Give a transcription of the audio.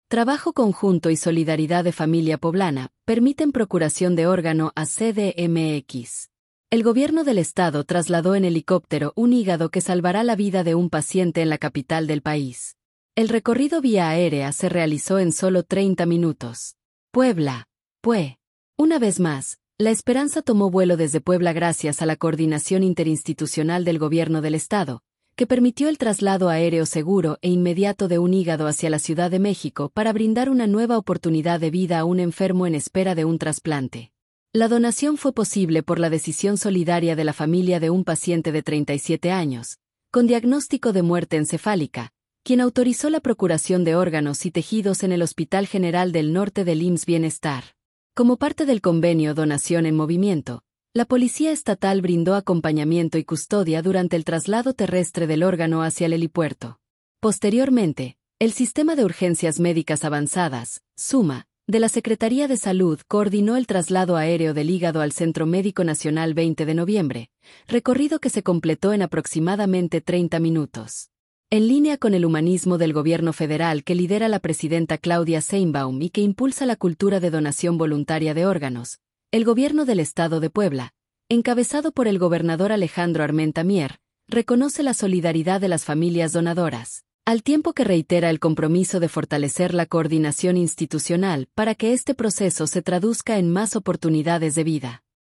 Trabajo conjunto y solidaridad de familia poblana permiten procuración de órgano a CDMX. El gobierno del estado trasladó en helicóptero un hígado que salvará la vida de un paciente en la capital del país. El recorrido vía aérea se realizó en solo 30 minutos. Puebla. Una vez más, la esperanza tomó vuelo desde Puebla gracias a la coordinación interinstitucional del gobierno del estado, que permitió el traslado aéreo seguro e inmediato de un hígado hacia la Ciudad de México para brindar una nueva oportunidad de vida a un enfermo en espera de un trasplante. La donación fue posible por la decisión solidaria de la familia de un paciente de 37 años, con diagnóstico de muerte encefálica, quien autorizó la procuración de órganos y tejidos en el Hospital General del Norte del IMSS Bienestar. Como parte del convenio Donación en Movimiento, la Policía Estatal brindó acompañamiento y custodia durante el traslado terrestre del órgano hacia el helipuerto. Posteriormente, el Sistema de Urgencias Médicas Avanzadas, SUMA, de la Secretaría de Salud coordinó el traslado aéreo del hígado al Centro Médico Nacional 20 de noviembre, recorrido que se completó en aproximadamente 30 minutos. En línea con el humanismo del gobierno federal que lidera la presidenta Claudia Sheinbaum y que impulsa la cultura de donación voluntaria de órganos, el gobierno del estado de Puebla, encabezado por el gobernador Alejandro Armenta Mier, reconoce la solidaridad de las familias donadoras, al tiempo que reitera el compromiso de fortalecer la coordinación institucional para que este proceso se traduzca en más oportunidades de vida.